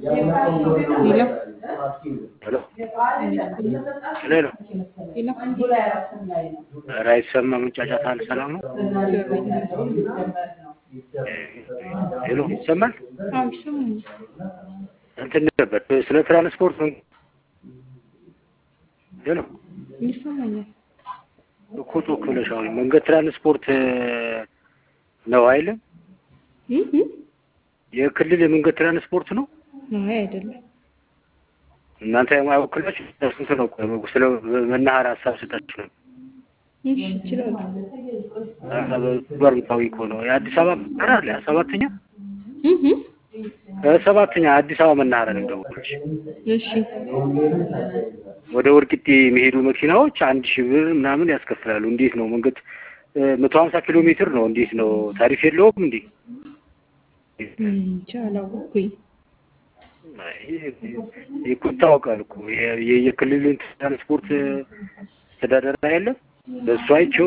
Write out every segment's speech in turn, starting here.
Hello. Hello. Hello. Hello. Hello. Right, sir. Ma'am, chacha thal salam. Hello, ሰማል አብሽም እንትን ነበር ስለ ትራንስፖርት ነው። ሄሎ ይሰማኛል። እኮ ተከለሻው መንገድ ትራንስፖርት ነው አይደል? የክልል የመንገድ ትራንስፖርት ነው? አይ አይደለም። እናንተ የማይወክላችሁ ስንት ነው? ስለ መናኸሪያ ሀሳብ ስጣችሁ ነው። እሺ ይችላል። በርታዊ እኮ ነው የአዲስ አበባ መናኸሪያ ሰባተኛ ሰባተኛ አዲስ አበባ መናኸሪያ ነው ደውልሽ። እሺ ወደ ወርቂጤ የሚሄዱ መኪናዎች 1000 ብር ምናምን ያስከፍላሉ። እንዴት ነው መንገድ 150 ኪሎ ሜትር ነው። እንዴት ነው ታሪፍ የለውም እንዴ? ቻላው ኩይ ይታወቃል እኮ የክልል ትራንስፖርት ተዳደራ አይደለም በሱ አይቸው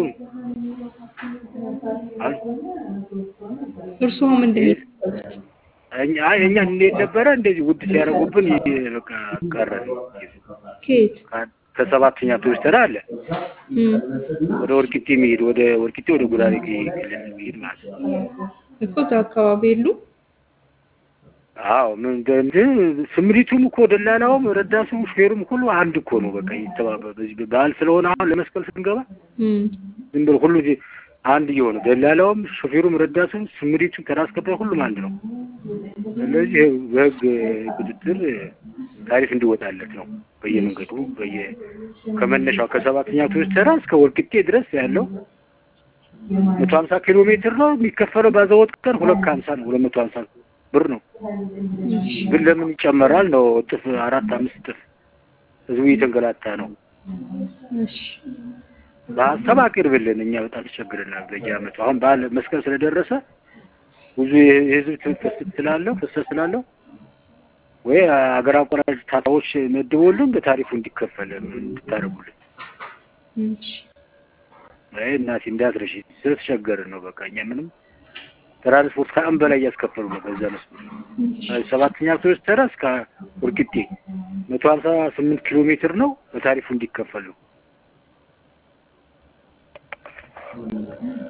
እርሱም ምንድነው እኛ እንዴት ነበረ እንደዚህ ውድ ሲያረጉብን በቃ ቀረ ኬት ከሰባተኛ ተወስተራ አለ ወደ ወርቂጤ የሚሄድ ወደ ወርቂጤ ወደ ጉራጌ ክልል የሚሄድ ማለት እኮ አካባቢ የሉ አዎ ምን ስምሪቱም እኮ ደላላውም ረዳቱም ሹፌሩም ሁሉ አንድ እኮ ነው። በቃ ይተባበሩ በዚህ በዓል ስለሆነ አሁን ለመስቀል ስንገባ ዝም ብሎ ሁሉ አንድ ይሆነ ደላላውም ሹፌሩም ረዳቱም ስምሪቱም ተራስከባ ሁሉም አንድ ነው። ስለዚህ በህግ ቁጥጥር ታሪፍ እንዲወጣለት ነው በየመንገዱ ከመነሻው ከሰባተኛ ተራ እስከ ወርቂጤ ድረስ ያለው 150 ኪሎ ሜትር ነው የሚከፈለው። ባዘወት ቀን 250 ነው 250 ብር ነው። ግን ለምን ይጨመራል ነው እጥፍ 4-5 እጥፍ ህዝቡ እየተንገላታ ነው። እሺ በሀሳብ አቅርብልን እኛ በጣም ተቸግረናል። በየዓመቱ አሁን በዓል መስቀል ስለደረሰ ብዙ የህዝብ ፍሰት ስላለው ወይ አገር አቋራጭ ታጣዎች መድቦልን በታሪፉ እንዲከፈል እንድታረጉልን። እሺ አይ እናቴ እንዳትረሺ ስለተቸገርን ነው። በቃ እኛ ምንም ትራንስፖርት ከአም በላይ ያስከፈሉ ነው። በዛ መስመር ሰባተኛ ተራ እስከ ወርቂጤ 158 ኪሎ ሜትር ነው በታሪፉ እንዲከፈሉ